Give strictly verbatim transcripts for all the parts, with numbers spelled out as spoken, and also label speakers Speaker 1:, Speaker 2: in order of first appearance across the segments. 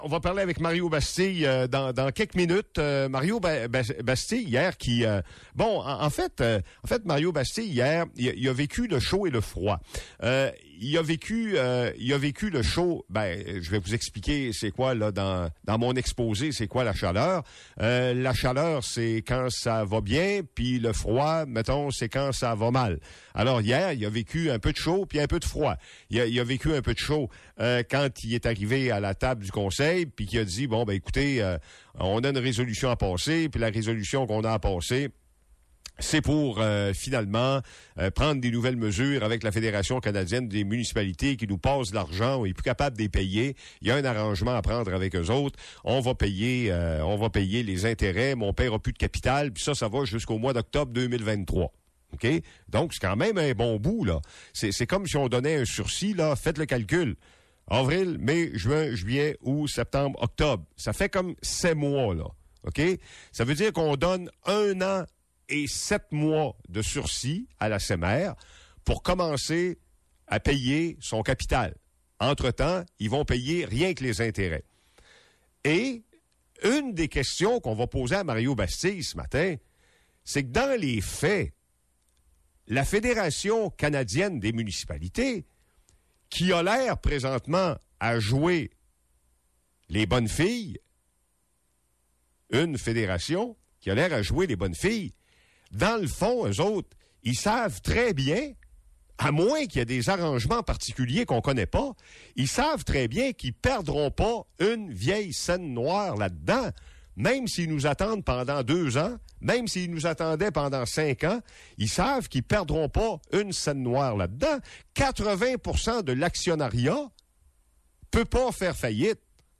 Speaker 1: On va parler avec Mario Bastille euh, dans, dans quelques minutes. Euh, Mario ba- ba- Bastille hier qui euh, bon en, en fait euh, en fait Mario Bastille hier il a, il a vécu le chaud et le froid. Euh, il a vécu euh, il a vécu le chaud. Ben je vais vous expliquer c'est quoi là dans dans mon exposé, c'est quoi la chaleur. Euh, la chaleur c'est quand ça va bien, puis le froid mettons c'est quand ça va mal. Alors hier il a vécu un peu de chaud puis un peu de froid. Il a, il a vécu un peu de chaud euh, quand il est arrivé à la table du conseil. Puis qui a dit, bon, ben écoutez, euh, on a une résolution à passer, puis la résolution qu'on a à passer, c'est pour euh, finalement euh, prendre des nouvelles mesures avec la Fédération canadienne des municipalités qui nous passe de l'argent, on est plus capable de les payer. Il y a un arrangement à prendre avec eux autres. On va payer, euh, on va payer les intérêts, mais on paiera plus de capital, puis ça, ça va jusqu'au mois d'octobre deux mille vingt-trois. OK? Donc, c'est quand même un bon bout, là. C'est, c'est comme si on donnait un sursis, là. Faites le calcul. Avril, mai, juin, juillet, août, septembre, octobre. Ça fait comme sept mois, là. OK? Ça veut dire qu'on donne un an et sept mois de sursis à la C E M R pour commencer à payer son capital. Entre-temps, ils vont payer rien que les intérêts. Et une des questions qu'on va poser à Mario Bastille ce matin, c'est que dans les faits, la Fédération canadienne des municipalités, qui a l'air présentement à jouer les bonnes filles, une fédération qui a l'air à jouer les bonnes filles, dans le fond, eux autres, ils savent très bien, à moins qu'il y ait des arrangements particuliers qu'on connaît pas, ils savent très bien qu'ils perdront pas une vieille scène noire là-dedans, même s'ils nous attendent pendant deux ans, même s'ils nous attendaient pendant cinq ans, ils savent qu'ils perdront pas une scène noire là-dedans. quatre-vingts pour cent de l'actionnariat peut pas faire faillite.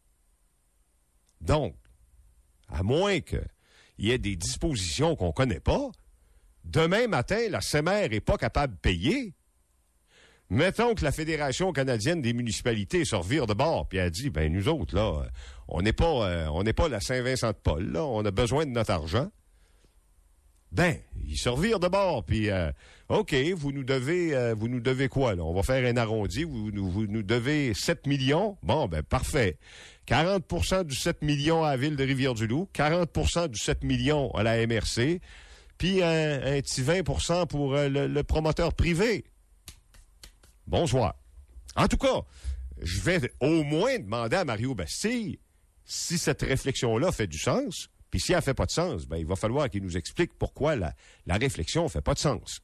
Speaker 1: Donc, à moins qu'il y ait des dispositions qu'on connaît pas, demain matin, la C E M R est pas capable de payer. Mettons que la Fédération canadienne des municipalités se revire de bord, puis elle dit, ben nous autres, là, on n'est pas euh, on n'est pas la Saint-Vincent-de-Paul, là, on a besoin de notre argent. Ben, ils se revirent de bord, puis euh, OK, vous nous devez euh, vous nous devez quoi, là? On va faire un arrondi, vous nous, vous nous devez sept millions. Bon, ben parfait. quarante pour cent du sept millions à la Ville de Rivière-du-Loup, quarante pour cent du sept millions à la M R C, puis un, un petit vingt pour cent pour euh, le, le promoteur privé. Bonsoir. En tout cas, je vais au moins demander à Mario Bastille si cette réflexion-là fait du sens, puis si elle fait pas de sens, ben il va falloir qu'il nous explique pourquoi la, la réflexion fait pas de sens.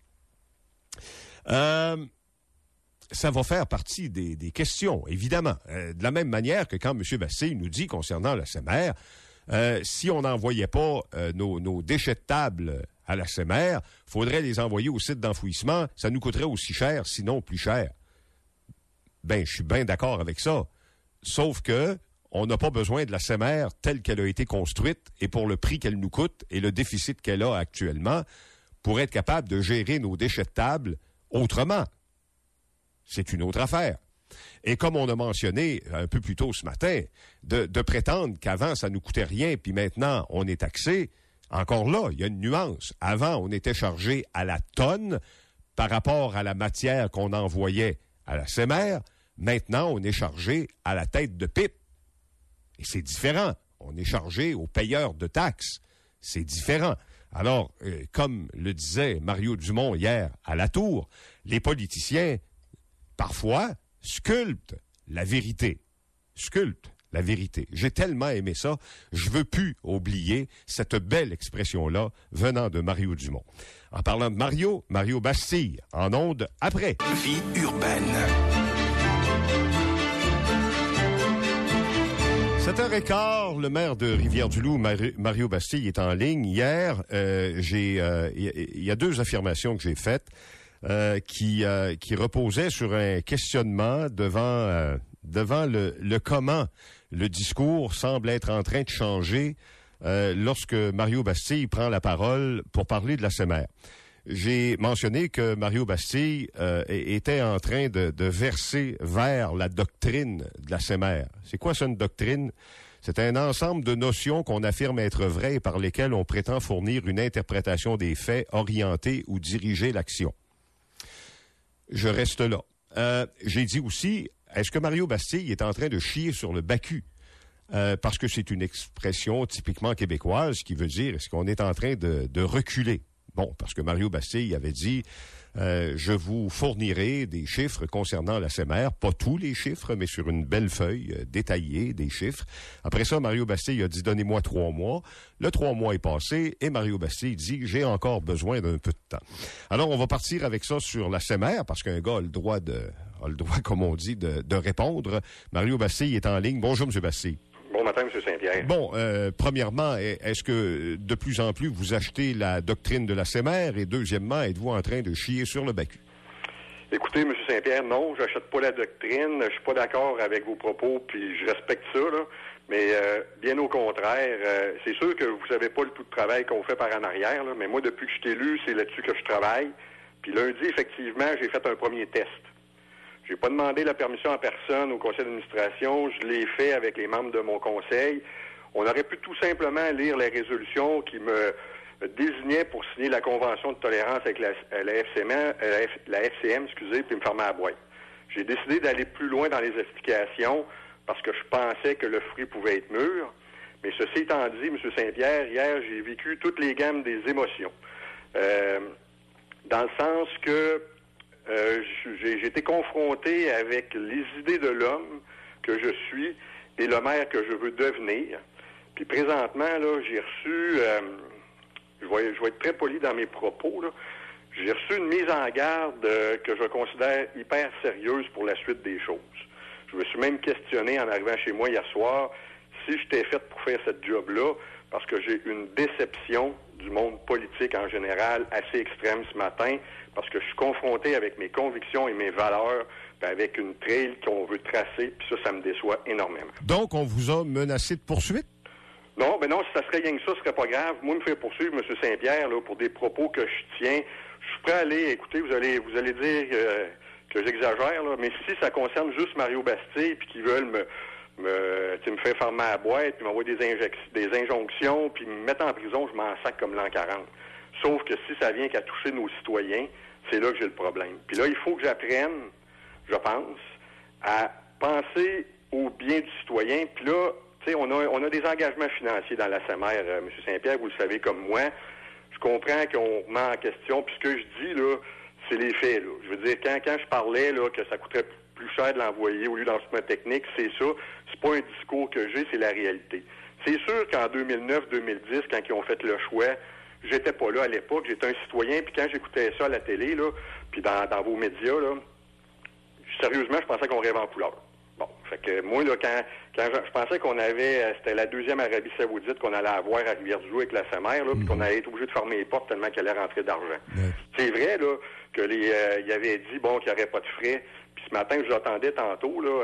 Speaker 1: Euh, ça va faire partie des, des questions, évidemment. Euh, de la même manière que quand M. Bastille nous dit concernant la C E M R, euh, si on n'envoyait pas euh, nos, nos déchets de table à la C E M R, faudrait les envoyer au site d'enfouissement, ça nous coûterait aussi cher, sinon plus cher. Ben, je suis bien d'accord avec ça. Sauf que on n'a pas besoin de la C E M R telle qu'elle a été construite et pour le prix qu'elle nous coûte et le déficit qu'elle a actuellement pour être capable de gérer nos déchets de table autrement. C'est une autre affaire. Et comme on a mentionné un peu plus tôt ce matin, de, de prétendre qu'avant ça nous coûtait rien puis maintenant on est taxé, encore là, il y a une nuance. Avant, on était chargé à la tonne par rapport à la matière qu'on envoyait à la C E M R. Maintenant, on est chargé à la tête de pipe. Et c'est différent. On est chargé aux payeurs de taxes. C'est différent. Alors, euh, comme le disait Mario Dumont hier à la Tour, les politiciens, parfois, sculptent la vérité. Sculptent la vérité. J'ai tellement aimé ça, je veux plus oublier cette belle expression-là venant de Mario Dumont. En parlant de Mario, Mario Bastille, en ondes après.
Speaker 2: Vie urbaine.
Speaker 1: sept heures quinze, le maire de Rivière-du-Loup, Mario Bastille, est en ligne. Hier, euh, j'ai, euh, il y a deux affirmations que j'ai faites euh, qui, euh, qui reposaient sur un questionnement devant, euh, devant le, le comment le discours semble être en train de changer euh, lorsque Mario Bastille prend la parole pour parler de la C E M R. J'ai mentionné que Mario Bastille euh, était en train de, de verser vers la doctrine de la C E M R. C'est quoi ça, une doctrine? C'est un ensemble de notions qu'on affirme être vraies et par lesquelles on prétend fournir une interprétation des faits, orienter ou diriger l'action. Je reste là. Euh, j'ai dit aussi, est-ce que Mario Bastille est en train de chier sur le B A C U euh, parce que c'est une expression typiquement québécoise qui veut dire est-ce qu'on est en train de, de reculer? Bon, parce que Mario Bastille avait dit euh, je vous fournirai des chiffres concernant la S E M R, pas tous les chiffres, mais sur une belle feuille euh, détaillée des chiffres. Après ça, Mario Bastille a dit donnez-moi trois mois. Le trois mois est passé et Mario Bastille dit j'ai encore besoin d'un peu de temps. Alors, on va partir avec ça sur la S E M R parce qu'un gars a le droit de, a le droit, comme on dit, de, de répondre. Mario Bastille est en ligne. Bonjour, M. Bastille.
Speaker 2: Bon matin, M. Saint-Pierre.
Speaker 1: Bon, euh, premièrement, est-ce que de plus en plus vous achetez la doctrine de la S E M R et deuxièmement, êtes-vous en train de chier sur le B A C U?
Speaker 2: Écoutez, M. Saint-Pierre, non, j'achète pas la doctrine, je suis pas d'accord avec vos propos, puis je respecte ça, là, mais euh, bien au contraire, euh, c'est sûr que vous savez pas le tout de travail qu'on fait par en arrière, là, mais moi, depuis que je suis élu, c'est là-dessus que je travaille, puis lundi, effectivement, j'ai fait un premier test. J'ai pas demandé la permission à personne au conseil d'administration. Je l'ai fait avec les membres de mon conseil. On aurait pu tout simplement lire les résolutions qui me désignaient pour signer la convention de tolérance avec la, la, F C M, la, F, la F C M, excusez, puis me fermer la boîte. J'ai décidé d'aller plus loin dans les explications parce que je pensais que le fruit pouvait être mûr. Mais ceci étant dit, M. Saint-Pierre, hier, j'ai vécu toutes les gammes des émotions. Euh, dans le sens que Euh, j'ai, j'ai été confronté avec les idées de l'homme que je suis et le maire que je veux devenir. Puis présentement, là, j'ai reçu, euh, je, vais, je vais être très poli dans mes propos, là, j'ai reçu une mise en garde euh, que je considère hyper sérieuse pour la suite des choses. Je me suis même questionné en arrivant chez moi hier soir si j'étais fait pour faire cette job-là, parce que j'ai une déception du monde politique en général assez extrême ce matin, parce que je suis confronté avec mes convictions et mes valeurs, puis avec une trail qu'on veut tracer, puis ça, ça me déçoit énormément.
Speaker 1: Donc, on vous a menacé de poursuite?
Speaker 2: Non, ben non, si ça serait rien que ça, ce serait pas grave. Moi, me faire poursuivre, M. Saint-Pierre, là, pour des propos que je tiens, je suis prêt à aller, écoutez, vous allez vous allez dire euh, que j'exagère, là, mais si ça concerne juste Mario Bastille, puis qu'ils veulent me me, me faire fermer à la boîte, puis m'envoyer des, injec- des injonctions, puis me mettre en prison, je m'en sac comme l'an quarante. Sauf que si ça vient qu'à toucher nos citoyens, c'est là que j'ai le problème. Puis là, il faut que j'apprenne, je pense, à penser au bien du citoyen. Puis là, tu sais, on a, on a des engagements financiers dans la S E M R, euh, M. Saint-Pierre, vous le savez comme moi. Je comprends qu'on remet en question, puis ce que je dis, là, c'est les faits, là. Je veux dire, quand, quand je parlais, là, que ça coûterait plus cher de l'envoyer au lieu d'enseignement technique, c'est ça. C'est pas un discours que j'ai, c'est la réalité. C'est sûr qu'en deux mille neuf deux mille dix, quand ils ont fait le choix, j'étais pas là à l'époque, j'étais un citoyen, puis quand j'écoutais ça à la télé, là, puis dans, dans vos médias, là, sérieusement, je pensais qu'on rêvait en couleur. Bon, fait que moi, là, quand, quand je, je pensais qu'on avait, c'était la deuxième Arabie Saoudite qu'on allait avoir à Rivière-du-Loup avec la S E M R, là, puis qu'on allait être obligé de fermer les portes tellement qu'elle allait rentrer d'argent. Ouais. C'est vrai, là, que les, euh, il avait dit, bon, qu'il n'y aurait pas de frais. Puis ce matin, je l'attendais tantôt, là,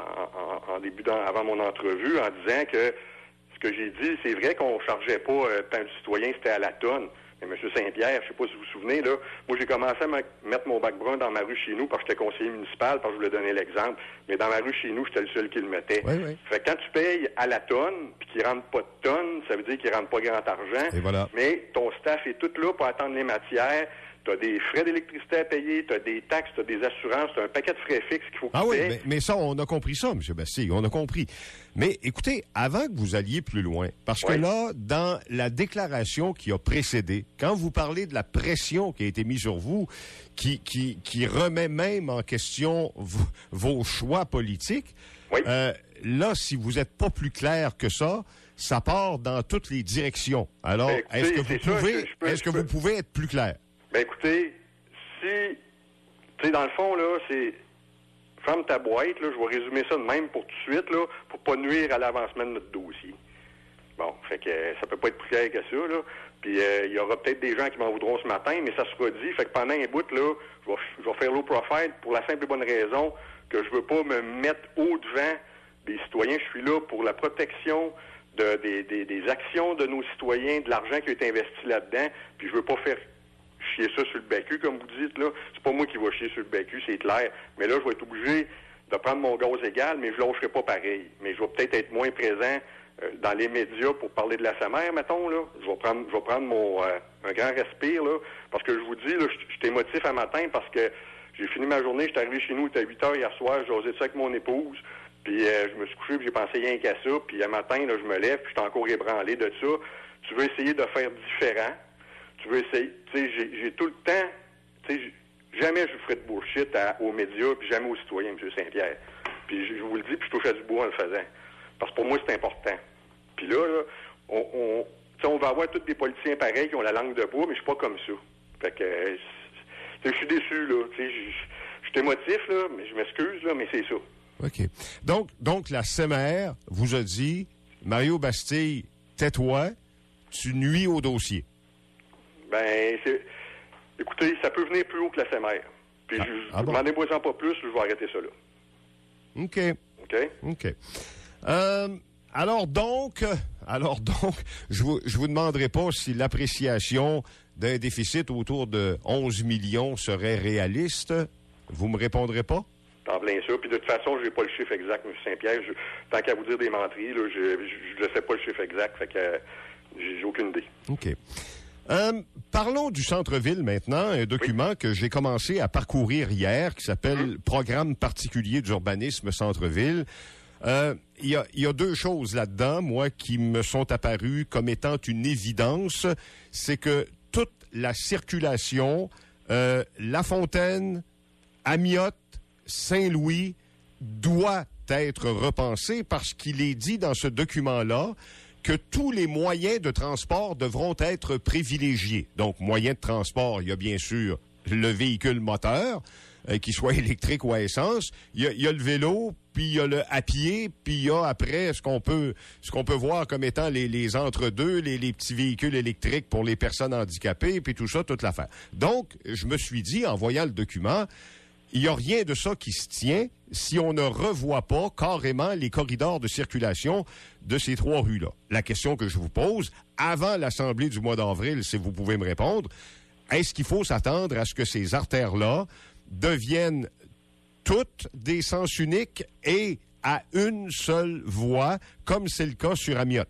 Speaker 2: en, en, en début, avant mon entrevue, en disant que ce que j'ai dit, c'est vrai qu'on chargeait pas euh, tant du citoyen, c'était à la tonne. Mais M. Saint-Pierre, je sais pas si vous vous souvenez, là, moi j'ai commencé à mettre mon bac brun dans ma rue chez nous parce que j'étais conseiller municipal, parce que je voulais donner l'exemple. Mais dans ma rue chez nous, j'étais le seul qui le mettait. Oui, oui. Fait que quand tu payes à la tonne, puis qu'il rentre pas de tonne, ça veut dire qu'il rentre pas grand argent.
Speaker 1: Et voilà.
Speaker 2: Mais ton staff est tout là pour attendre les matières. Tu as des frais d'électricité à payer, tu as des taxes, tu as des assurances, tu as un paquet de frais fixes qu'il faut que
Speaker 1: Ah
Speaker 2: tu
Speaker 1: oui,
Speaker 2: payes.
Speaker 1: mais, mais ça, on a compris ça, M. Bastille, on a compris. Mais écoutez, avant que vous alliez plus loin, parce oui. que là, dans la déclaration qui a précédé, quand vous parlez de la pression qui a été mise sur vous, qui, qui, qui remet même en question v- vos choix politiques, oui. euh, là, si vous n'êtes pas plus clair que ça, ça part dans toutes les directions. Alors, ben, écoutez, est-ce que vous pouvez, ça, je, je peux, est-ce que vous pouvez être plus clair?
Speaker 2: Ben écoutez, si, tu sais, dans le fond, là, c'est, ferme ta boîte, là, je vais résumer ça de même pour tout de suite, là, pour pas nuire à l'avancement de notre dossier. Bon, fait que euh, ça peut pas être plus clair que ça, là. Puis il euh, y aura peut-être des gens qui m'en voudront ce matin, mais ça sera dit. Fait que pendant un bout, là, je vais, je vais faire low profile pour la simple et bonne raison que je veux pas me mettre au-devant des citoyens. Je suis là pour la protection de, des, des, des actions de nos citoyens, de l'argent qui a été investi là-dedans, puis je veux pas faire chier ça sur le B A C U, comme vous dites, là. C'est pas moi qui va chier sur le B A C U, c'est clair. Mais là, je vais être obligé de prendre mon gaz égal, mais je lâcherai pas pareil. Mais je vais peut-être être moins présent euh, dans les médias pour parler de la S E M R, mettons, là. Je vais prendre, je vais prendre mon, euh, un grand respire, là, parce que je vous dis, là, j'étais émotif un matin parce que j'ai fini ma journée, j'étais arrivé chez nous, il était huit heures hier soir, j'ai osé ça avec mon épouse. Puis euh, je me suis couché, puis j'ai pensé rien qu'à ça. Puis un matin, là, je me lève, puis je suis encore ébranlé de ça. Tu veux essayer de faire différent. Tu veux essayer... Tu sais, j'ai, j'ai tout le temps... Tu sais, jamais je ferai de bullshit à, aux médias, puis jamais aux citoyens, M. Saint-Pierre. Puis je, je vous le dis, puis je touche à du bois en le faisant. Parce que pour moi, c'est important. Puis là, là, on, on, on va avoir tous des politiciens pareils qui ont la langue de bois, mais je suis pas comme ça. Fait que, euh, je suis déçu, là. Tu sais, je suis émotif, là, mais je m'excuse, là, mais c'est ça.
Speaker 1: OK. Donc, donc la C E M R vous a dit, Mario Bastille, tais-toi, tu nuis au dossier.
Speaker 2: Ben, c'est... Écoutez, ça peut venir plus haut que la C E M R. Puis,
Speaker 1: ah,
Speaker 2: je
Speaker 1: ah bon?
Speaker 2: m'en déboisant pas plus, je vais arrêter ça, là.
Speaker 1: OK.
Speaker 2: OK?
Speaker 1: OK. Euh, alors donc, alors donc, je vous, je vous demanderai pas si l'appréciation d'un déficit autour de onze millions serait réaliste. Vous me répondrez pas?
Speaker 2: En plein ça. Puis de toute façon, je n'ai pas le chiffre exact, M. Saint-Pierre. Je, tant qu'à vous dire des menteries, là, je ne sais pas le chiffre exact. Fait que euh, j'ai, j'ai aucune idée.
Speaker 1: OK. Euh, parlons du centre-ville maintenant, un document oui. que j'ai commencé à parcourir hier qui s'appelle mmh. Programme particulier d'urbanisme centre-ville. Euh, il y a, y a deux choses là-dedans, moi, qui me sont apparues comme étant une évidence. C'est que toute la circulation, euh, La Fontaine, Amiotte, Saint-Louis, doit être repensée parce qu'il est dit dans ce document-là que tous les moyens de transport devront être privilégiés. Donc, moyens de transport, il y a bien sûr le véhicule moteur, euh, qu'il soit électrique ou à essence. Il y a, il y a le vélo, puis il y a le à pied, puis il y a après ce qu'on peut ce qu'on peut voir comme étant les, les entre-deux, les, les petits véhicules électriques pour les personnes handicapées, puis tout ça, toute l'affaire. Donc, je me suis dit, en voyant le document, il n'y a rien de ça qui se tient si on ne revoit pas carrément les corridors de circulation de ces trois rues-là. La question que je vous pose, avant l'Assemblée du mois d'avril, si vous pouvez me répondre, est-ce qu'il faut s'attendre à ce que ces artères-là deviennent toutes des sens uniques et à une seule voie, comme c'est le cas sur Amiotte?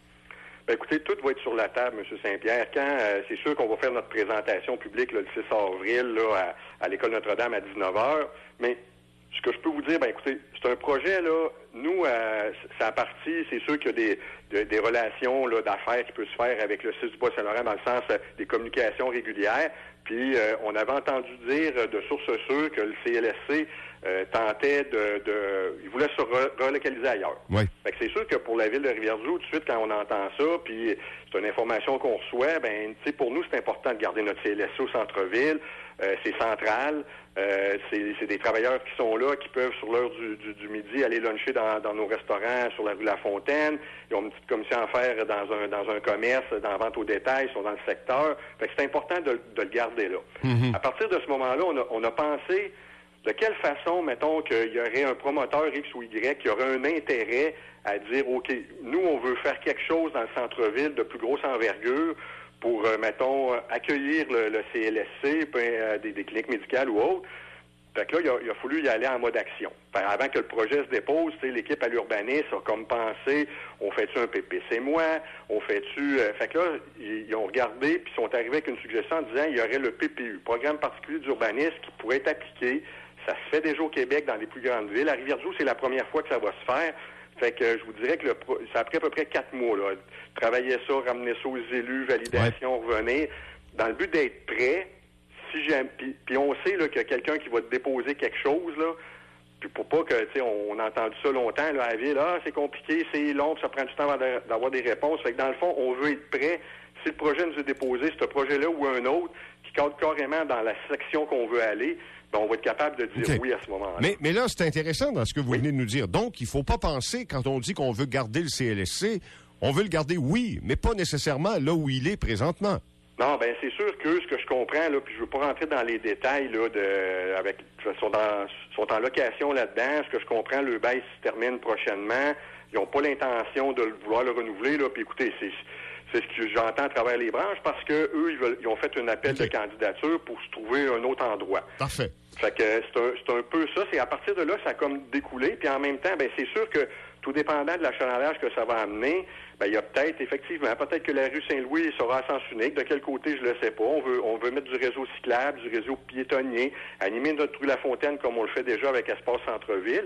Speaker 2: Ben écoutez, tout va être sur la table, M. Saint-Pierre. Quand euh, c'est sûr qu'on va faire notre présentation publique là, le six avril là, à, à l'École Notre-Dame à dix-neuf heures, mais ce que je peux vous dire, ben écoutez, c'est un projet, là, nous, euh, c'est à partie, c'est sûr qu'il y a des, de, des relations là, d'affaires qui peuvent se faire avec le six du Bois-Saint-Laurent dans le sens euh, des communications régulières. Puis euh, on avait entendu dire de sources sûres que le C L S C euh, tentait de, de... Il voulait se re- relocaliser ailleurs.
Speaker 1: Oui. Fait
Speaker 2: que c'est sûr que pour la ville de Rivière-du-Loup, tout de suite, quand on entend ça, puis c'est une information qu'on reçoit, ben, tu sais, pour nous, c'est important de garder notre C L S C au centre-ville. Euh, c'est central. Euh, c'est, c'est des travailleurs qui sont là, qui peuvent, sur l'heure du, du, du midi, aller luncher dans, dans nos restaurants sur la rue La Fontaine. Ils ont une petite commission à faire dans un, dans un commerce, dans la vente au détail, ils sont dans le secteur. Fait que c'est important de, de le garder là. Mm-hmm. À partir de ce moment-là, on a, on a pensé de quelle façon, mettons, qu'il y aurait un promoteur X ou Y qui aurait un intérêt à dire, OK, nous, on veut faire quelque chose dans le centre-ville de plus grosse envergure pour, euh, mettons, accueillir le, le C L S C, euh, des, des cliniques médicales ou autres. Fait que là, il a, il a fallu y aller en mode action. Fait, avant que le projet se dépose, l'équipe à l'urbanisme a comme pensé, on fait-tu un P P C moi, on fait-tu... Euh, fait que là, ils, ils ont regardé, puis ils sont arrivés avec une suggestion en disant il y aurait le P P U, Programme particulier d'urbanisme, qui pourrait être appliqué. Ça se fait déjà au Québec dans les plus grandes villes. À Rivière-du-Loup, c'est la première fois que ça va se faire. Fait que je vous dirais que le pro... ça a pris à peu près quatre mois, là. Travailler ça, ramener ça aux élus, validation, ouais. revenir. Dans le but d'être prêt, si j'aime. Puis, puis on sait là, qu'il y a quelqu'un qui va te déposer quelque chose, là. Puis pour pas que, tu sais, on, on a entendu ça longtemps, là, à la ville, ah, c'est compliqué, c'est long, puis ça prend du temps avant de, d'avoir des réponses. Fait que dans le fond, on veut être prêt. Si le projet nous est déposé, ce projet-là ou un autre, qui cadre carrément dans la section qu'on veut aller, ben, on va être capable de dire okay. oui à ce moment-là.
Speaker 1: Mais, mais là, c'est intéressant dans ce que vous oui. venez de nous dire. Donc, il ne faut pas penser, quand on dit qu'on veut garder le C L S C, on veut le garder, oui, mais pas nécessairement là où il est présentement.
Speaker 2: Non, ben c'est sûr que ce que je comprends, là, puis je veux pas rentrer dans les détails, là, de, avec, sont, dans, sont en location là-dedans. Ce que je comprends, le bail se termine prochainement. Ils n'ont pas l'intention de vouloir le renouveler, là, puis écoutez, c'est... C'est ce que j'entends à travers les branches parce que eux, ils, veulent, ils ont fait un appel okay. de candidature pour se trouver un autre endroit.
Speaker 1: Parfait.
Speaker 2: Fait que c'est un, c'est un peu ça. C'est à partir de là, ça a comme découlé. Puis en même temps, ben c'est sûr que tout dépendant de l'achalandage que ça va amener, ben il y a peut-être, effectivement, peut-être que la rue Saint-Louis sera à sens unique. De quel côté, je le sais pas. On veut, on veut mettre du réseau cyclable, du réseau piétonnier, animer notre rue La Fontaine comme on le fait déjà avec Espace Centre-Ville.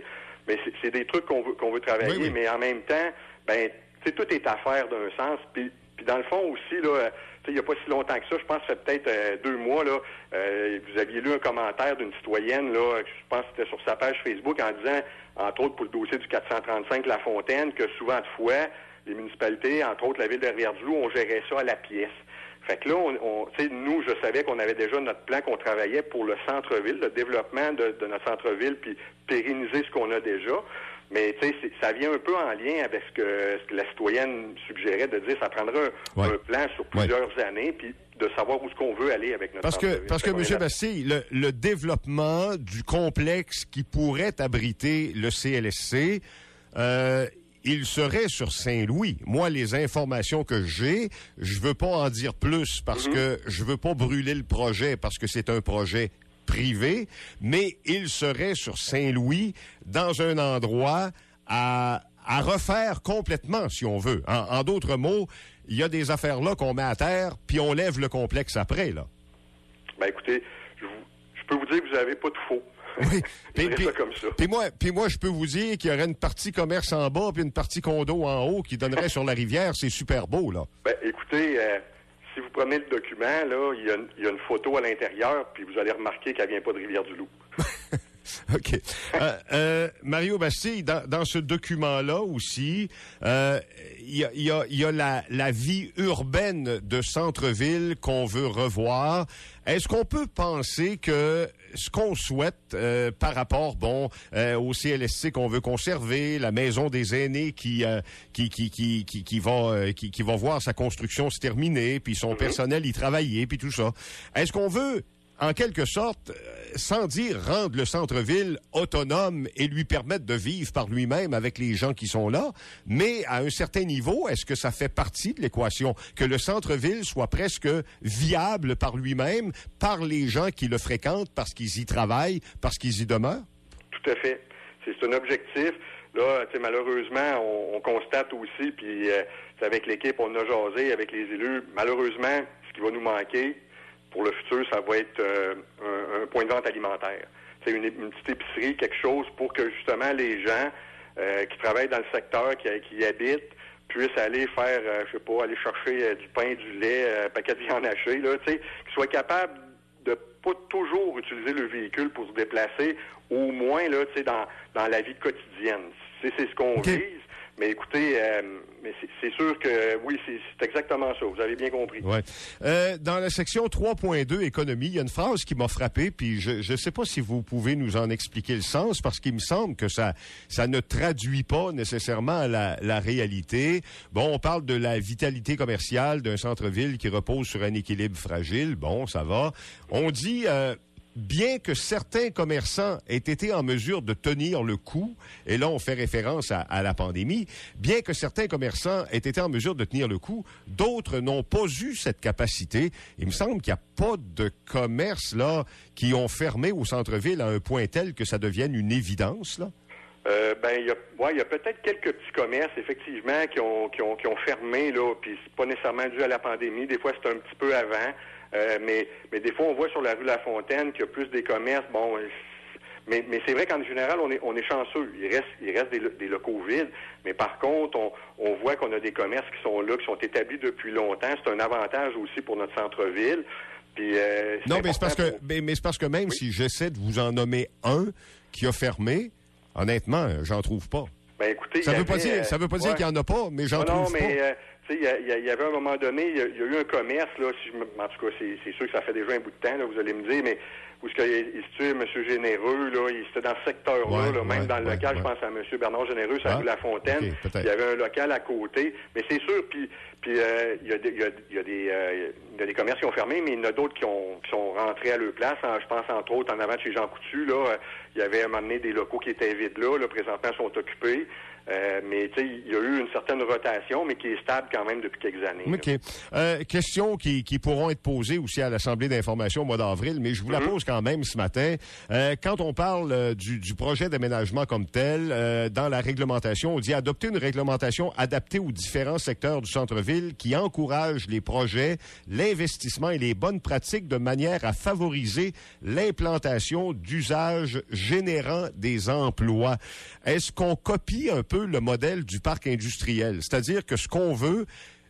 Speaker 2: mais c'est, c'est des trucs qu'on veut, qu'on veut travailler, oui, oui. Mais en même temps, ben, tu sais, tout est affaire d'un sens, puis, puis dans le fond aussi, là, tu sais, il n'y a pas si longtemps que ça, je pense que ça fait peut-être euh, deux mois, là, euh, vous aviez lu un commentaire d'une citoyenne, là, je pense que c'était sur sa page Facebook, en disant, entre autres pour le dossier du quatre cent trente-cinq La Fontaine, que souvent de fois, les municipalités, entre autres la ville de Rivière-du-Loup, on gérait ça à la pièce. Fait que là, on, on tu sais, nous, je savais qu'on avait déjà notre plan, qu'on travaillait pour le centre-ville, le développement de, de notre centre-ville, puis pérenniser ce qu'on a déjà. Mais tu sais, ça vient un peu en lien avec ce que, ce que la citoyenne suggérait de dire, ça prendrait un, ouais. un plan sur plusieurs ouais. années, puis de savoir où est-ce qu'on veut aller avec notre
Speaker 1: parce que Parce que, M. Bastille, le, le développement du complexe qui pourrait abriter le C L S C, euh, il serait sur Saint-Louis. Moi, les informations que j'ai, je veux pas en dire plus parce mm-hmm. que je veux pas brûler le projet parce que c'est un projet privé, mais il serait sur Saint-Louis dans un endroit à, à refaire complètement, si on veut. En, en d'autres mots, il y a des affaires là qu'on met à terre, puis on lève le complexe après, là.
Speaker 2: Ben écoutez, je, vous, je peux vous dire que vous n'avez pas tout faux.
Speaker 1: Oui. Puis, puis, puis moi, puis moi, je peux vous dire qu'il y aurait une partie commerce en bas puis une partie condo en haut qui donnerait sur la rivière. C'est super beau, là.
Speaker 2: Ben, écoutez, euh, si vous prenez le document, là, il y a une, il y a une photo à l'intérieur, puis vous allez remarquer qu'elle vient pas de Rivière-du-Loup.
Speaker 1: OK. Euh, euh, Mario Bastille, dans, dans ce document-là aussi, euh, il y a, y a, y a la, la vie urbaine de centre-ville qu'on veut revoir. Est-ce qu'on peut penser que ce qu'on souhaite euh, par rapport, bon, euh, au C L S C qu'on veut conserver, la maison des aînés qui euh, qui, qui qui qui qui va euh, qui, qui va voir sa construction se terminer, puis son mm-hmm. personnel y travailler, puis tout ça. Est-ce qu'on veut en quelque sorte, sans dire rendre le centre-ville autonome et lui permettre de vivre par lui-même avec les gens qui sont là, mais à un certain niveau, est-ce que ça fait partie de l'équation que le centre-ville soit presque viable par lui-même, par les gens qui le fréquentent, parce qu'ils y travaillent, parce qu'ils y demeurent?
Speaker 2: Tout à fait. C'est un objectif. Là, tu sais, malheureusement, on, on constate aussi, puis euh, avec l'équipe, on a jasé avec les élus, malheureusement, ce qui va nous manquer, pour le futur, ça va être euh, un, un point de vente alimentaire. C'est une, une petite épicerie, quelque chose pour que justement les gens euh, qui travaillent dans le secteur, qui, qui y habitent, puissent aller faire, euh, je sais pas, aller chercher euh, du pain, du lait, un euh, paquet de viande hachée, là, tu sais, qu'ils soient capables de pas toujours utiliser le véhicule pour se déplacer, au moins là, tu sais, dans, dans la vie quotidienne. C'est, c'est ce qu'on okay. vise. Mais écoutez, euh, mais c'est, c'est sûr que oui, c'est, c'est exactement ça. Vous avez bien compris.
Speaker 1: Ouais. Euh, dans la section trois point deux économie, il y a une phrase qui m'a frappé, puis je ne sais pas si vous pouvez nous en expliquer le sens, parce qu'il me semble que ça ça ne traduit pas nécessairement la, la réalité. Bon, on parle de la vitalité commerciale d'un centre-ville qui repose sur un équilibre fragile. Bon, ça va. On dit euh, bien que certains commerçants aient été en mesure de tenir le coup, et là on fait référence à, à la pandémie, bien que certains commerçants aient été en mesure de tenir le coup, d'autres n'ont pas eu cette capacité. Il me semble qu'il n'y a pas de commerces là qui ont fermé au centre-ville à un point tel que ça devienne une évidence, là.
Speaker 2: Euh, ben, il y a, ouais, il y a peut-être quelques petits commerces, effectivement, qui ont, qui ont, qui ont fermé, là, puis c'est pas nécessairement dû à la pandémie. Des fois, c'est un petit peu avant. Euh, mais, mais des fois, on voit sur la rue La Fontaine qu'il y a plus des commerces. Bon, mais, mais c'est vrai qu'en général, on est, on est chanceux. Il reste, il reste des, des locaux vides. Mais par contre, on, on voit qu'on a des commerces qui sont là, qui sont établis depuis longtemps. C'est un avantage aussi pour notre centre-ville. Puis, euh, c'est
Speaker 1: non, mais c'est parce que,
Speaker 2: pour...
Speaker 1: mais, mais c'est parce que même
Speaker 2: oui?
Speaker 1: si j'essaie de vous en nommer un qui a fermé, honnêtement, j'en trouve pas.
Speaker 2: Ben, écoutez,
Speaker 1: ça veut
Speaker 2: avait,
Speaker 1: pas dire, ça veut pas
Speaker 2: ouais.
Speaker 1: dire qu'il y en a pas, mais j'en
Speaker 2: non,
Speaker 1: trouve
Speaker 2: non, mais,
Speaker 1: pas.
Speaker 2: Euh, tu sais, il y, y, y avait un moment donné, il y, y a eu un commerce, là, si je me, en tout cas, c'est, c'est sûr que ça fait déjà un bout de temps, là, vous allez me dire, mais où est-ce qu'il se tuait M. Généreux, là, il était dans ce secteur-là,
Speaker 1: ouais,
Speaker 2: là, même
Speaker 1: ouais,
Speaker 2: dans le
Speaker 1: ouais,
Speaker 2: local,
Speaker 1: ouais.
Speaker 2: je pense à M. Bernard Généreux, ça a
Speaker 1: ah,
Speaker 2: vu La Fontaine,
Speaker 1: okay,
Speaker 2: il y avait un local à côté, mais c'est sûr, puis puis euh, il y a des, il y a, il y a des, euh, il y a des commerces qui ont fermé, mais il y en a d'autres qui ont qui sont rentrés à leur place. Hein, je pense entre autres en avant de chez Jean Coutu, là, il y avait à un moment donné des locaux qui étaient vides là, là, présentement sont occupés. Euh, mais tu sais, il y a eu une certaine rotation, mais qui est stable quand même depuis quelques années.
Speaker 1: OK. Euh, questions qui, qui pourront être posées aussi à l'Assemblée d'information au mois d'avril, mais je vous la
Speaker 2: Mm-hmm.
Speaker 1: pose quand même ce matin. Euh, quand on parle euh, du, du projet d'aménagement comme tel, euh, dans la réglementation, on dit adopter une réglementation adaptée aux différents secteurs du centre-ville qui encourage les projets, l'investissement et les bonnes pratiques de manière à favoriser l'implantation d'usages générant des emplois. Est-ce qu'on copie un peu le modèle du parc industriel? C'est-à-dire que ce qu'on veut,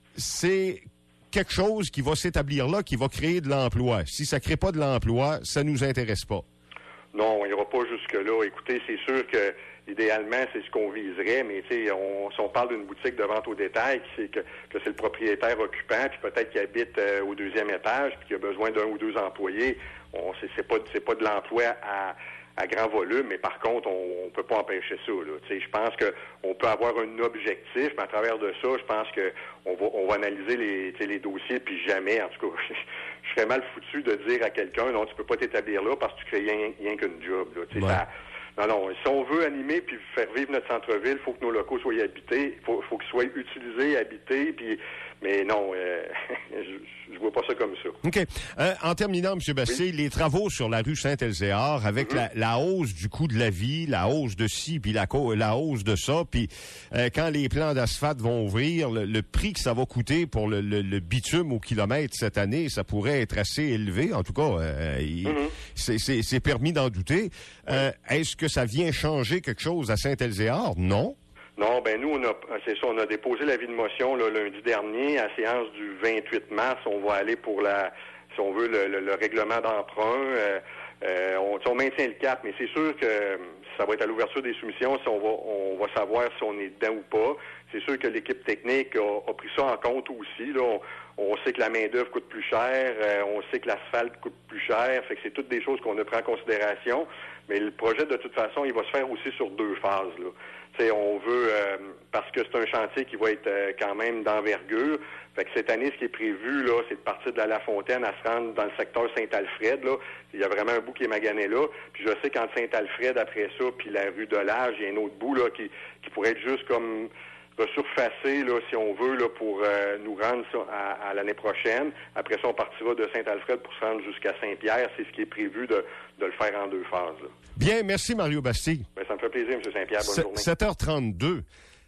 Speaker 1: c'est quelque chose qui va s'établir là, qui va créer de l'emploi. Si ça ne crée pas de l'emploi, ça ne nous intéresse pas.
Speaker 2: Non, on n'ira pas jusque-là. Écoutez, c'est sûr que idéalement, c'est ce qu'on viserait, mais tu sais, on, si on parle d'une boutique de vente au détail, c'est que, que c'est le propriétaire occupant, puis peut-être qu'il habite euh, au deuxième étage, puis qu'il a besoin d'un ou deux employés, on, c'est, c'est pas c'est pas de l'emploi à à grand volume, mais par contre, on, on peut pas empêcher ça. Là. Tu sais, je pense que on peut avoir un objectif, mais à travers de ça, je pense que on va on va analyser les tu sais, les dossiers, puis jamais, en tout cas, je serais mal foutu de dire à quelqu'un non, tu peux pas t'établir là parce que tu crées rien, rien qu'une job. Là. Tu sais,
Speaker 1: ouais.
Speaker 2: ça, non, non. Si on veut animer puis faire vivre notre centre-ville, il faut que nos locaux soient habités, il faut, faut qu'ils soient utilisés, habités, puis mais non, euh, je, je vois pas ça comme ça.
Speaker 1: OK. Euh, en terminant, M. Bastille, oui. Les travaux sur la rue Saint-Elzéar, avec mm-hmm. la, la hausse du coût de la vie, la hausse de ci, puis la, la hausse de ça, puis euh, quand les plans d'asphalte vont ouvrir, le, le prix que ça va coûter pour le, le, le bitume au kilomètre cette année, ça pourrait être assez élevé. En tout cas, euh, il, mm-hmm. c'est, c'est, c'est permis d'en douter. Euh, est-ce que ça vient changer quelque chose à Saint-Elzéar? Non.
Speaker 2: Non, ben nous, on a c'est ça, on a déposé l'avis de motion là, lundi dernier, à la séance du vingt-huit mars. On va aller pour la, si on veut, le, le, le règlement d'emprunt. Euh, euh, on, on maintient le cap, mais c'est sûr que ça va être à l'ouverture des soumissions si on va on va savoir si on est dedans ou pas. C'est sûr que l'équipe technique a, a pris ça en compte aussi. Là. On, on sait que la main-d'œuvre coûte plus cher, euh, on sait que l'asphalte coûte plus cher, fait que c'est toutes des choses qu'on a pris en considération. Mais le projet, de toute façon, il va se faire aussi sur deux phases, là. T'sais, on veut, euh, parce que c'est un chantier qui va être euh, quand même d'envergure. Fait que cette année, ce qui est prévu, là, c'est de partir de la La Fontaine à se rendre dans le secteur Saint-Alfred, là. Il y a vraiment un bout qui est magané là. Puis je sais qu'entre Saint-Alfred, après ça, puis la rue de l'Age, il y a un autre bout, là, qui, qui pourrait être juste comme resurfacé, là, si on veut, là, pour euh, nous rendre ça à, à l'année prochaine. Après ça, on partira de Saint-Alfred pour se rendre jusqu'à Saint-Pierre. C'est ce qui est prévu de, de le faire en deux phases, là.
Speaker 1: Bien, merci Mario Bastille.
Speaker 2: Ben, ça me fait plaisir, M. Saint-Pierre. Bonne journée.
Speaker 1: sept heures trente-deux.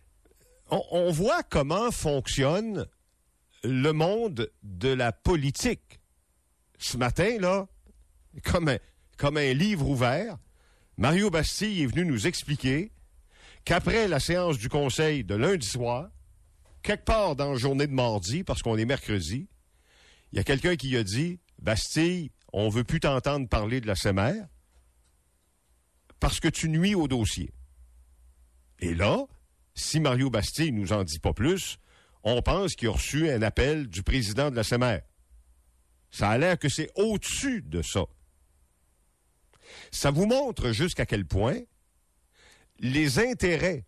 Speaker 1: On, on voit comment fonctionne le monde de la politique. Ce matin, là, comme un, comme un livre ouvert, Mario Bastille est venu nous expliquer qu'après la séance du Conseil de lundi soir, quelque part dans la journée de mardi, parce qu'on est mercredi, il y a quelqu'un qui a dit « Bastille, on veut plus t'entendre parler de la S E M R parce que tu nuis au dossier. » Et là, si Mario Bastille nous en dit pas plus, on pense qu'il a reçu un appel du président de la S E M R. Ça a l'air que c'est au-dessus de ça. Ça vous montre jusqu'à quel point les intérêts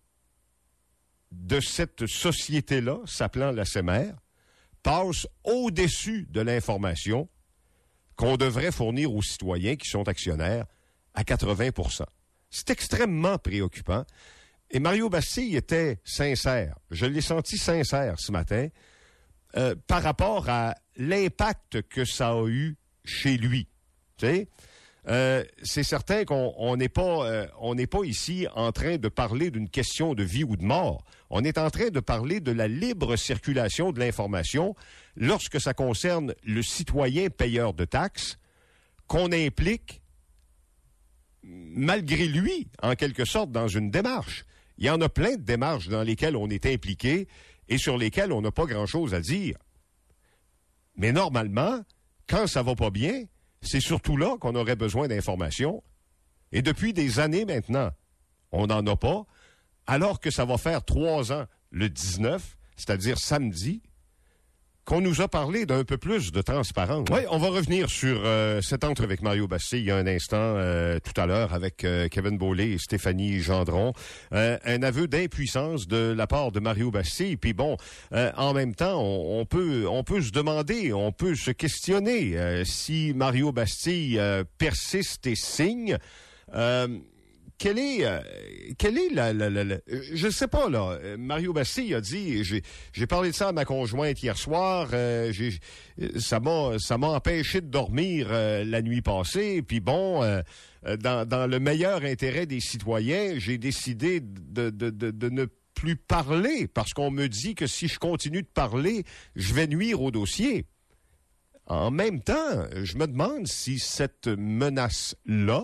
Speaker 1: de cette société-là, s'appelant la S E M R, passent au-dessus de l'information qu'on devrait fournir aux citoyens qui sont actionnaires à quatre-vingts pour cent. C'est extrêmement préoccupant. Et Mario Bastille était sincère. Je l'ai senti sincère ce matin euh, par rapport à l'impact que ça a eu chez lui. Tu sais? Euh, c'est certain qu'on n'est pas, euh, on n'est pas ici en train de parler d'une question de vie ou de mort. On est en train de parler de la libre circulation de l'information lorsque ça concerne le citoyen payeur de taxes qu'on implique malgré lui, en quelque sorte, dans une démarche. Il y en a plein de démarches dans lesquelles on est impliqué et sur lesquelles on n'a pas grand-chose à dire. Mais normalement, quand ça va pas bien, c'est surtout là qu'on aurait besoin d'informations. Et depuis des années maintenant, on n'en a pas, alors que ça va faire trois ans, le dix-neuf, c'est-à-dire samedi, qu'on nous a parlé d'un peu plus de transparence. Oui, on va revenir sur euh, cette entrevue avec Mario Bastille il y a un instant, euh, tout à l'heure, avec euh, Kevin Beaulé et Stéphanie Gendron. Euh, un aveu d'impuissance de la part de Mario Bastille. Puis bon, euh, en même temps, on, on peut on peut se demander, on peut se questionner euh, si Mario Bastille euh, persiste et signe. Euh, quelle est, euh, quelle est la, la, la, la je sais pas là. Mario Bastille a dit, j'ai, j'ai parlé de ça à ma conjointe hier soir. Euh, j'ai, ça m'a, ça m'a empêché de dormir euh, la nuit passée. Puis bon, euh, dans, dans le meilleur intérêt des citoyens, j'ai décidé de, de, de, de ne plus parler parce qu'on me dit que si je continue de parler, je vais nuire au dossier. En même temps, je me demande si cette menace-là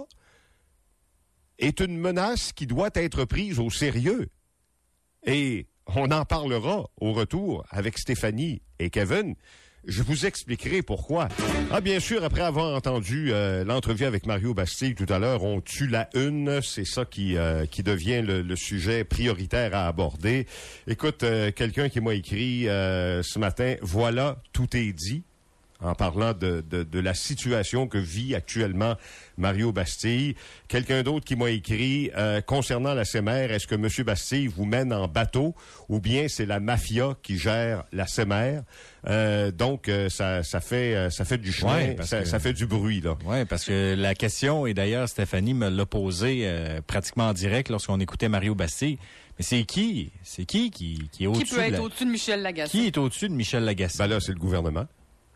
Speaker 1: est une menace qui doit être prise au sérieux. Et on en parlera au retour avec Stéphanie et Kevin. Je vous expliquerai pourquoi. Ah, bien sûr, après avoir entendu euh, l'entrevue avec Mario Bastille tout à l'heure, on tue la une. C'est ça qui euh, qui devient le, le sujet prioritaire à aborder. Écoute, euh, quelqu'un qui m'a écrit euh, ce matin, voilà, tout est dit, en parlant de, de, de la situation que vit actuellement Mario Bastille. Quelqu'un d'autre qui m'a écrit, euh, concernant la S E M R, est-ce que M. Bastille vous mène en bateau ou bien c'est la mafia qui gère la S E M R? Euh, donc, euh, ça, ça, fait, euh, ça fait du chemin,
Speaker 3: ouais,
Speaker 1: ça,
Speaker 3: que,
Speaker 1: ça fait du bruit, là.
Speaker 3: Oui, parce que la question, et d'ailleurs, Stéphanie me l'a posée euh, pratiquement en direct lorsqu'on écoutait Mario Bastille. Mais c'est qui? C'est qui qui, qui est au-dessus?
Speaker 4: Qui peut être
Speaker 3: de la...
Speaker 4: au-dessus de Michel Lagacé?
Speaker 3: Qui est au-dessus de Michel Lagacé?
Speaker 1: Ben là, c'est le gouvernement.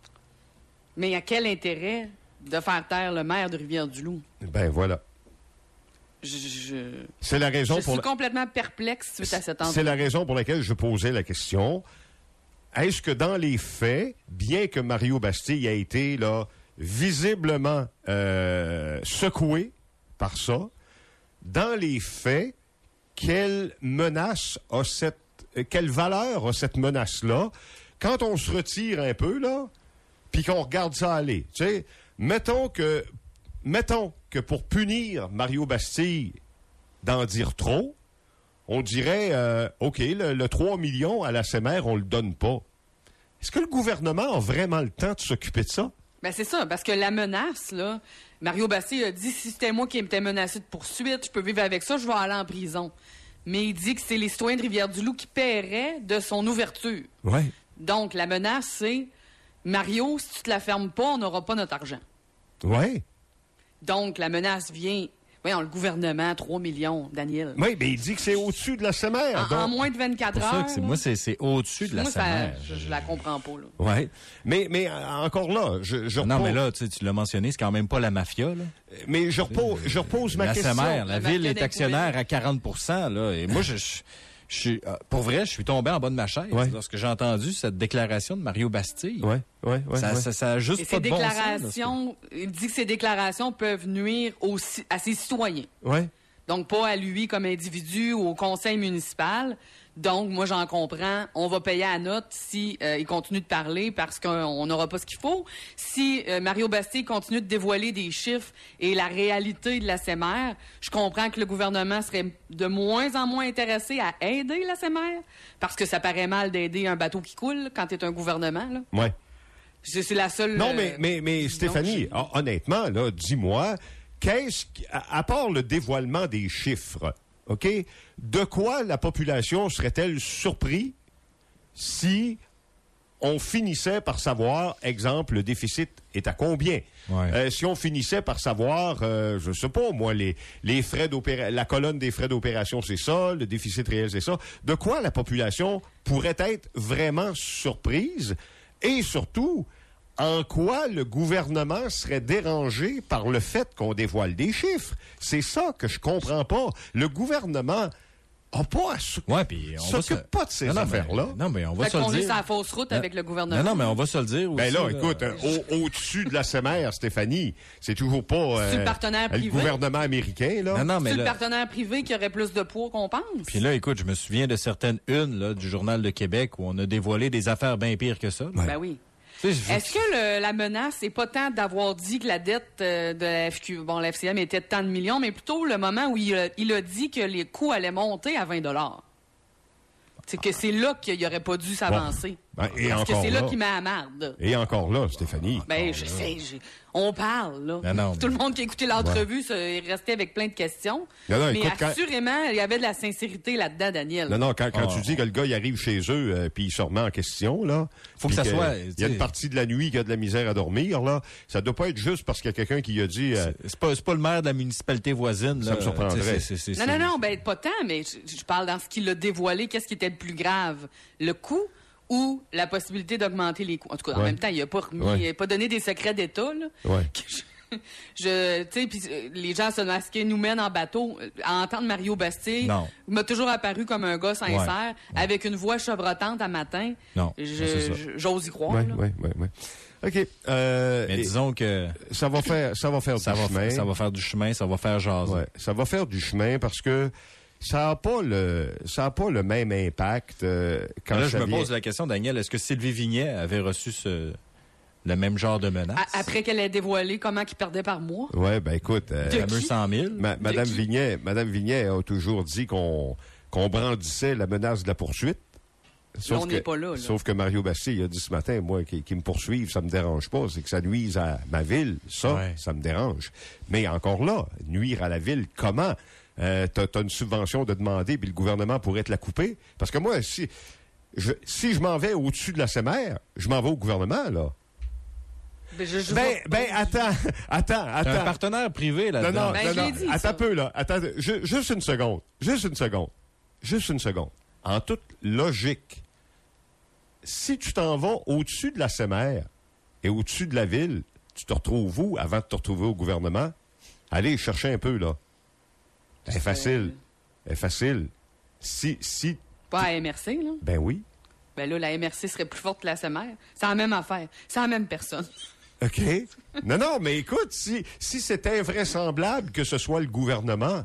Speaker 4: Mais à quel intérêt de faire taire le maire de Rivière-du-Loup?
Speaker 1: Ben voilà.
Speaker 4: Je, je,
Speaker 1: c'est la raison
Speaker 4: je
Speaker 1: pour
Speaker 4: suis
Speaker 1: la...
Speaker 4: complètement perplexe suite à cette entrée.
Speaker 1: C'est la raison pour laquelle je posais la question. Est-ce que dans les faits, bien que Mario Bastille a été là visiblement euh, secoué par ça, dans les faits, quelle menace a cette... Quelle valeur a cette menace-là? Quand on se retire un peu, là, puis qu'on regarde ça aller. Tu sais, mettons que, mettons que pour punir Mario Bastille d'en dire trop, on dirait, euh, OK, le, le trois millions à la S E M R, on le donne pas. Est-ce que le gouvernement a vraiment le temps de s'occuper de ça?
Speaker 4: Ben c'est ça, parce que la menace, là, Mario Bastille a dit, si c'était moi qui m'étais menacé de poursuite, je peux vivre avec ça, je vais aller en prison. Mais il dit que c'est les citoyens de Rivière-du-Loup qui paieraient de son ouverture.
Speaker 1: Ouais.
Speaker 4: Donc, la menace, c'est... Mario, si tu te la fermes pas, on n'aura pas notre argent.
Speaker 1: Oui.
Speaker 4: Donc, la menace vient... Voyons, le gouvernement, trois millions, Daniel.
Speaker 1: Oui, mais il dit que c'est au-dessus de la S E M R.
Speaker 4: En,
Speaker 1: donc...
Speaker 4: en moins de vingt-quatre heures.
Speaker 3: C'est ça que moi, c'est, c'est au-dessus de la
Speaker 4: moi,
Speaker 3: S E M R.
Speaker 4: Ça, je, je la comprends pas, là.
Speaker 1: Oui. Mais, mais encore là, je, je
Speaker 3: Non,
Speaker 1: repose...
Speaker 3: mais là, tu, tu l'as mentionné, c'est quand même pas la mafia, là.
Speaker 1: Mais je repose, je repose ma
Speaker 3: la
Speaker 1: question.
Speaker 3: S E M R, la,
Speaker 4: La
Speaker 3: ville
Speaker 4: mafia
Speaker 3: est
Speaker 4: des
Speaker 3: actionnaire
Speaker 4: poulets.
Speaker 3: à quarante pour cent, là. Et moi, je... je Je suis, euh, pour vrai, je suis tombé en bas de ma chaise
Speaker 1: ouais.
Speaker 3: lorsque j'ai entendu cette déclaration de Mario Bastille.
Speaker 1: Oui, oui, oui.
Speaker 3: Ça,
Speaker 1: ouais.
Speaker 3: ça, ça a juste
Speaker 4: Et
Speaker 3: pas
Speaker 4: ces
Speaker 3: de bon sens.
Speaker 4: déclarations, il dit que ces déclarations peuvent nuire aussi à ses citoyens.
Speaker 1: Oui.
Speaker 4: Donc, pas à lui comme individu ou au conseil municipal. Donc, moi, j'en comprends. On va payer à note si euh, il continue de parler parce qu'on n'aura pas ce qu'il faut. Si euh, Mario Bastille continue de dévoiler des chiffres et la réalité de la S E M R, je comprends que le gouvernement serait de moins en moins intéressé à aider la S E M R parce que ça paraît mal d'aider un bateau qui coule quand tu es un gouvernement, là.
Speaker 1: Oui.
Speaker 4: C'est, c'est la seule...
Speaker 1: Non,
Speaker 4: euh,
Speaker 1: mais, mais, mais Stéphanie,
Speaker 4: je...
Speaker 1: hon- honnêtement, là, dis-moi, qu'est-ce qui, à, à part le dévoilement des chiffres, OK, de quoi la population serait-elle surpris si on finissait par savoir, exemple, le déficit est à combien?
Speaker 3: Ouais.
Speaker 1: Euh, si on finissait par savoir, euh, je sais pas, moi, les, les frais d'opération, la colonne des frais d'opération, c'est ça, le déficit réel, c'est ça. De quoi la population pourrait être vraiment surprise? Et surtout, en quoi le gouvernement serait dérangé par le fait qu'on dévoile des chiffres? C'est ça que je comprends pas. Le gouvernement n'a pas à s'occuper
Speaker 3: Ouais, puis on va se...
Speaker 1: pas de ces
Speaker 3: non, non,
Speaker 1: affaires-là.
Speaker 3: Mais, non, mais on va
Speaker 4: Fait
Speaker 3: se le
Speaker 4: qu'on est
Speaker 3: dire.
Speaker 4: sur la fausse route
Speaker 3: Non.
Speaker 4: avec le gouvernement.
Speaker 3: Non, non, mais on va se le dire aussi.
Speaker 1: Ben là,
Speaker 3: là.
Speaker 1: écoute, euh, au, au-dessus de la S E M R, Stéphanie, c'est toujours pas euh,
Speaker 4: C'est le partenaire
Speaker 1: le
Speaker 4: privé.
Speaker 1: gouvernement américain, là.
Speaker 3: Non, non, mais
Speaker 4: C'est le
Speaker 3: là...
Speaker 4: partenaire privé qui aurait plus de poids qu'on pense.
Speaker 3: Puis là, écoute, je me souviens de certaines unes là, du Journal de Québec où on a dévoilé des affaires bien pires que ça. là.
Speaker 4: Ben oui.
Speaker 3: Tu sais, je-
Speaker 4: Est-ce que le- la menace, c'est pas tant d'avoir dit que la dette euh, de la F Q, bon, la F C M était de tant de millions, mais plutôt le moment où il a, il a dit que les coûts allaient monter à vingt dollars. C'est que c'est là qu'il n'aurait pas dû s'avancer.
Speaker 1: Ben, et
Speaker 4: Parce que
Speaker 1: encore
Speaker 4: c'est là
Speaker 1: là,
Speaker 4: qu'il met à marde.
Speaker 1: et encore là, Stéphanie.
Speaker 4: Ben, je sais, je- on parle, là.
Speaker 3: Non, non,
Speaker 4: Tout
Speaker 3: mais-
Speaker 4: le monde qui a écouté l'entrevue se- est resté avec plein de questions.
Speaker 1: Non, non,
Speaker 4: mais
Speaker 1: écoute, quand-
Speaker 4: assurément, il y avait de la sincérité là-dedans, Daniel.
Speaker 1: Non, non, quand, quand
Speaker 3: Oh.
Speaker 1: tu dis que le gars, il arrive chez eux, euh, puis il se remet en question, là.
Speaker 3: Faut que
Speaker 1: puis
Speaker 3: ça soit,
Speaker 1: Il y a
Speaker 3: tu sais-
Speaker 1: une partie de la nuit qui a de la misère à dormir, là. Ça doit pas être juste parce qu'il y a quelqu'un qui a dit. euh,
Speaker 3: C'est pas, c'est pas le maire de la municipalité voisine.
Speaker 1: Ça
Speaker 3: là.
Speaker 1: me surprendrait.
Speaker 3: C'est- c'est- c'est-
Speaker 4: Non,
Speaker 3: c'est-
Speaker 4: non, non, ben pas tant, mais je, je parle dans ce qu'il a dévoilé. Qu'est-ce qui était le plus grave? Le coût ou la possibilité d'augmenter les coûts? En tout cas, en
Speaker 1: Ouais.
Speaker 4: même temps, il a pas remis,
Speaker 1: Ouais.
Speaker 4: il a pas donné des secrets d'État, là.
Speaker 1: Ouais.
Speaker 4: Que je, je- tu sais, puis euh, les gens se masquaient, nous mènent en bateau. À entendre Mario Bastille,
Speaker 3: Non.
Speaker 4: il m'a toujours apparu comme un gars sincère,
Speaker 3: Ouais.
Speaker 4: avec une voix chevrotante à matin.
Speaker 3: Non,
Speaker 4: Je-
Speaker 3: non, c'est ça.
Speaker 4: je- J'ose y croire,
Speaker 1: Ouais,
Speaker 4: là.
Speaker 1: ouais, ouais, ouais. OK. Euh,
Speaker 3: Mais
Speaker 1: et
Speaker 3: disons que
Speaker 1: ça va faire, ça va faire
Speaker 3: ça
Speaker 1: du
Speaker 3: va,
Speaker 1: chemin.
Speaker 3: faire, ça va faire du chemin, ça va faire jaser.
Speaker 1: Ouais, ça va faire du chemin parce que ça a pas le, ça a pas le même impact euh, quand
Speaker 3: Là, je
Speaker 1: ça
Speaker 3: me
Speaker 1: vient-
Speaker 3: pose la question, Daniel, est-ce que Sylvie Vignet avait reçu ce, le même genre de menace?
Speaker 4: A- Après qu'elle ait dévoilé comment il perdait par mois.
Speaker 1: Ouais, ben écoute, euh,
Speaker 4: De
Speaker 3: Le fameux
Speaker 4: qui?
Speaker 3: cent mille?
Speaker 1: Ma- Madame
Speaker 4: qui?
Speaker 1: Vignet, Madame Vignet a toujours dit qu'on qu'on brandissait la menace de la poursuite.
Speaker 4: on n'est pas là, là.
Speaker 1: Sauf que Mario Bastille a dit ce matin, moi, qui, qui me poursuivent, ça me dérange pas. C'est que ça nuise à ma ville. Ça,
Speaker 3: Ouais.
Speaker 1: ça me dérange. Mais encore là, nuire à la ville, comment? Euh, t'as, t'as une subvention de demander, puis le gouvernement pourrait te la couper. Parce que moi, si je, si je m'en vais au-dessus de la C M R, je m'en vais au gouvernement, là.
Speaker 4: Ben, je- je
Speaker 1: Ben,
Speaker 4: vois-
Speaker 1: ben, attends, attends,
Speaker 3: T'as
Speaker 1: attends.
Speaker 3: un partenaire privé
Speaker 1: Non,
Speaker 3: là-dedans.
Speaker 1: non,
Speaker 4: Ben,
Speaker 1: non,
Speaker 4: je
Speaker 1: non.
Speaker 4: l'ai dit,
Speaker 1: Attends
Speaker 4: ça.
Speaker 1: un peu, là. Attends, ju- juste une seconde. Juste une seconde. Juste une seconde. En toute logique, si tu t'en vas au-dessus de la C M R et au-dessus de la ville, tu te retrouves où avant de te retrouver au gouvernement? Allez, chercher un peu, là. C'est facile. C'est facile. Si, si,
Speaker 4: Pas à M R C, là.
Speaker 1: ben oui.
Speaker 4: Ben là, la M R C serait plus forte que la S M R. C'est la même affaire. C'est la même personne.
Speaker 1: OK. Non, non, mais écoute, si, si c'était invraisemblable que ce soit le gouvernement,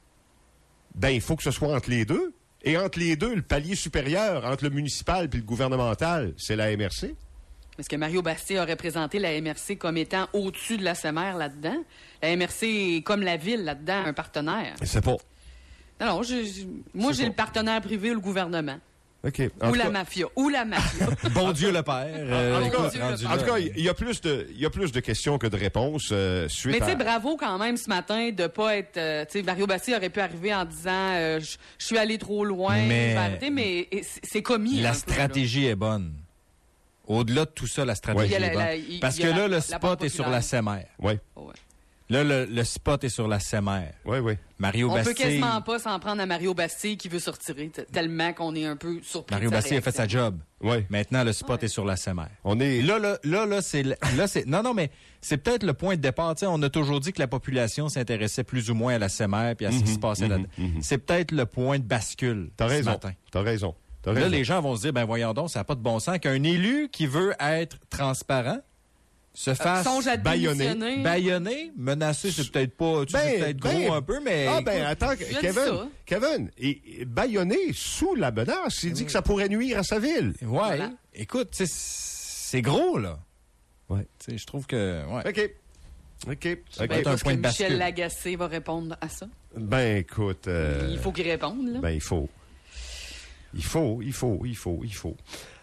Speaker 1: ben, il faut que ce soit entre les deux. Et entre les deux, le palier supérieur, entre le municipal et le gouvernemental, c'est la M R C.
Speaker 4: Est-ce que Mario Bastille aurait présenté la M R C comme étant au-dessus de la S M R là-dedans? La M R C est comme la ville là-dedans, un partenaire.
Speaker 1: Je sais pas.
Speaker 4: Non, non, je- je- moi,
Speaker 1: C'est
Speaker 4: j'ai
Speaker 1: pas.
Speaker 4: le partenaire privé ou le gouvernement.
Speaker 1: OK. En
Speaker 4: Ou
Speaker 1: tout
Speaker 4: la
Speaker 1: cas-
Speaker 4: mafia. Ou la mafia.
Speaker 3: Bon Dieu le Père. euh,
Speaker 1: En tout
Speaker 3: écoute,
Speaker 1: cas,
Speaker 3: rendu
Speaker 1: en
Speaker 3: là,
Speaker 1: tout cas, il y a plus de, il y a plus de questions que de réponses euh, suite
Speaker 4: Mais tu
Speaker 1: à...
Speaker 4: sais, bravo quand même ce matin de pas être... euh, tu sais, Mario Bastille aurait pu arriver en disant euh, je je suis allé trop loin,
Speaker 3: Mais-
Speaker 4: je vais arrêter, mais et c'est c'est commis. un
Speaker 3: la
Speaker 4: peu,
Speaker 3: stratégie est bonne. Au-delà de tout ça, la stratégie
Speaker 4: Il y a la-
Speaker 3: est bonne.
Speaker 4: la- il-
Speaker 3: Parce
Speaker 4: il y
Speaker 3: que
Speaker 4: a
Speaker 3: là,
Speaker 4: la-
Speaker 3: le
Speaker 4: la
Speaker 3: spot
Speaker 4: banque
Speaker 3: est sur
Speaker 4: populaire.
Speaker 3: la C M R.
Speaker 1: Oui,
Speaker 4: là. Ouais.
Speaker 3: Là, le, le spot est sur la C M R.
Speaker 1: oui, oui.
Speaker 3: Mario
Speaker 4: On peut
Speaker 3: Bastille...
Speaker 4: quasiment pas s'en prendre à Mario Bastille qui veut se retirer, t- tellement qu'on est un peu surpris.
Speaker 3: Mario
Speaker 4: de sa
Speaker 3: Bastille a fait sa
Speaker 4: réaction.
Speaker 3: job.
Speaker 1: Oui.
Speaker 3: Maintenant, le spot est sur la C M R.
Speaker 1: On est...
Speaker 3: Et là, là, là, là, c'est, le- là, c'est, non, non, mais c'est peut-être le point de départ. Tu sais, on a toujours dit que la population s'intéressait plus ou moins à la C M R puis à ce qui se passait là-dedans. C'est peut-être le point de bascule
Speaker 1: T'as
Speaker 3: ce
Speaker 1: raison.
Speaker 3: matin.
Speaker 1: T'as raison. T'as
Speaker 3: Là,
Speaker 1: raison.
Speaker 3: les gens vont se dire, ben voyons donc, ça n'a pas de bon sens qu'un élu qui veut être transparent se fasse
Speaker 4: Songe à
Speaker 1: Baïonner.
Speaker 4: démissionner.
Speaker 3: baïonner, menacer, c'est peut-être pas, tu sais, c'est peut-être
Speaker 1: ben,
Speaker 3: gros un peu, mais
Speaker 1: Ah, ben,
Speaker 3: écoute,
Speaker 1: attends,
Speaker 4: dit
Speaker 1: Kevin,
Speaker 4: ça.
Speaker 1: Kevin, et, et bâillonné sous la menace, il dit que ça pourrait nuire à sa ville.
Speaker 3: ouais,
Speaker 4: Voilà.
Speaker 3: écoute, tu sais, c'est gros, là.
Speaker 1: Ouais.
Speaker 3: Tu sais, je trouve que, ouais.
Speaker 1: OK. OK.
Speaker 3: Ben,
Speaker 1: OK.
Speaker 3: peut-être un
Speaker 4: Est-ce
Speaker 3: point
Speaker 4: que
Speaker 3: de bascule.
Speaker 4: Michel Lagacé va répondre à ça?
Speaker 1: Ben, écoute... euh,
Speaker 4: Il faut qu'il réponde, là.
Speaker 1: Ben, il faut. Il faut, il faut, il faut, il faut.